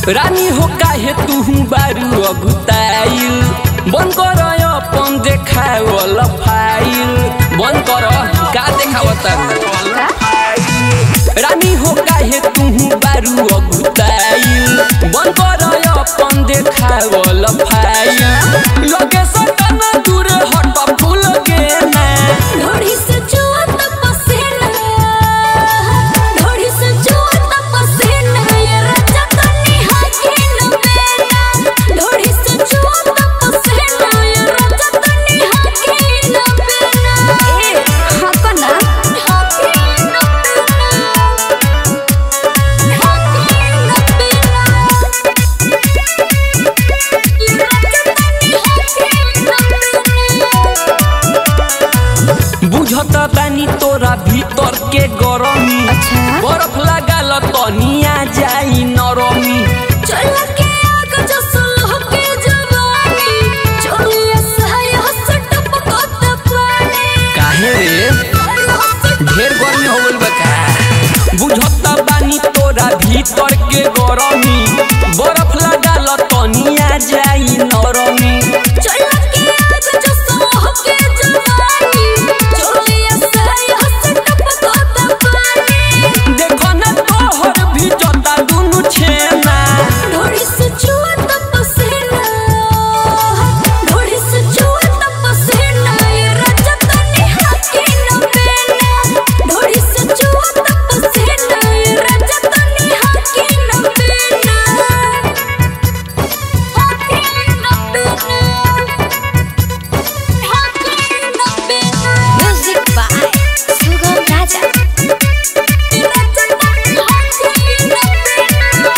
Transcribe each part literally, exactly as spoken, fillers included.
रानी हो काहे तू बारू अगुताइल बन कर अपन देखावल फाइल बन कर का देखावता रानी हो काहे तू बारू अगुताइल बन कर अपन देखावल फाइल लगे सटन दूर हट फूल के ना घोड़ी से जुआ त पसेना घोड़ी से जुआ त पसेना ये राजा तनी हाके न बेना घोड़ी से जुआ त पसेना ये राजा तनी हाके न बेना ए हाको ना हाके न बेना हाके न बेना ये राजा तनी हाके न बेना बुझता बानी तोरा भीतर के गरमी अच्छा बर्फ लगाल तनिया जाई नरमी चल के आग जो सुलह के जवानी चोलिया सहाय हस टपकत पानी काहे रे ढेर गर्मी हो गइल बा का बुझता बानी तोरा भीतर के गरमी बर्फ लगाल तनिया जाई नरमी चल के आग जो सुलह के जवानी चोलिया सहाय हस टपकत पानी देखो ना तोहर भीजता दुनु छेना घोड़ी से जुआ त पसेना घोड़ी से जुआ त पसेना ये राजा तनी हाके न बेना घोड़ी से जुआ त पसेना ये राजा तनी हाके न बेना हाके न बेना हाके न बेना म्यूजिक बाय सुगम राजा राजा तनी हाके न बेना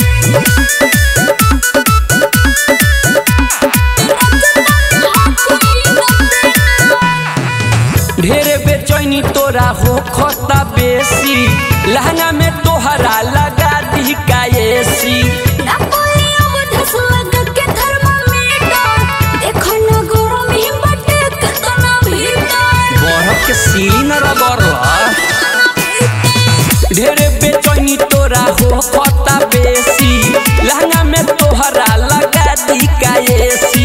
ढेरे बेचैनी तोरा हो खता बेसी लहंगा में तोहरा लगा दी का एसी बरफ के सीली न रगड़ला ढेरे बेचैनी तोरा हो खता बेसी लहंगा में तोहरा लगा दी का एसी